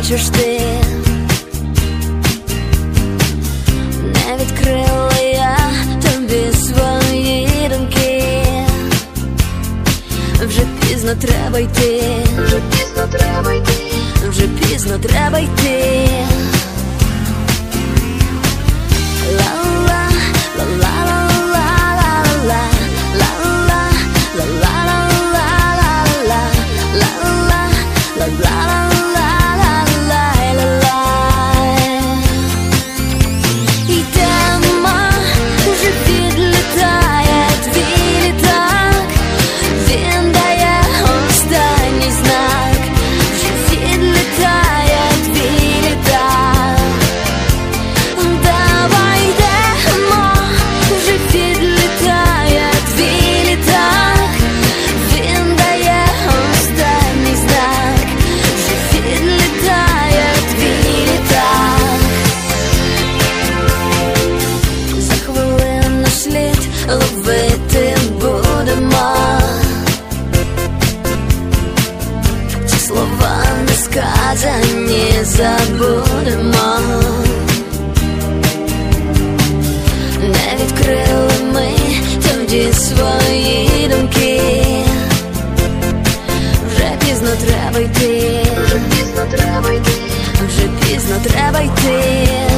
хочеш ти, не відкрила я тобі свої думки. Вже пізно треба йти, вже пізно треба йти, вже пізно треба йти. Ловити будемо, ці слова не сказані забудемо. Не відкрили ми тоді свої думки. Вже пізно треба йти, вже пізно треба йти, вже пізно треба йти.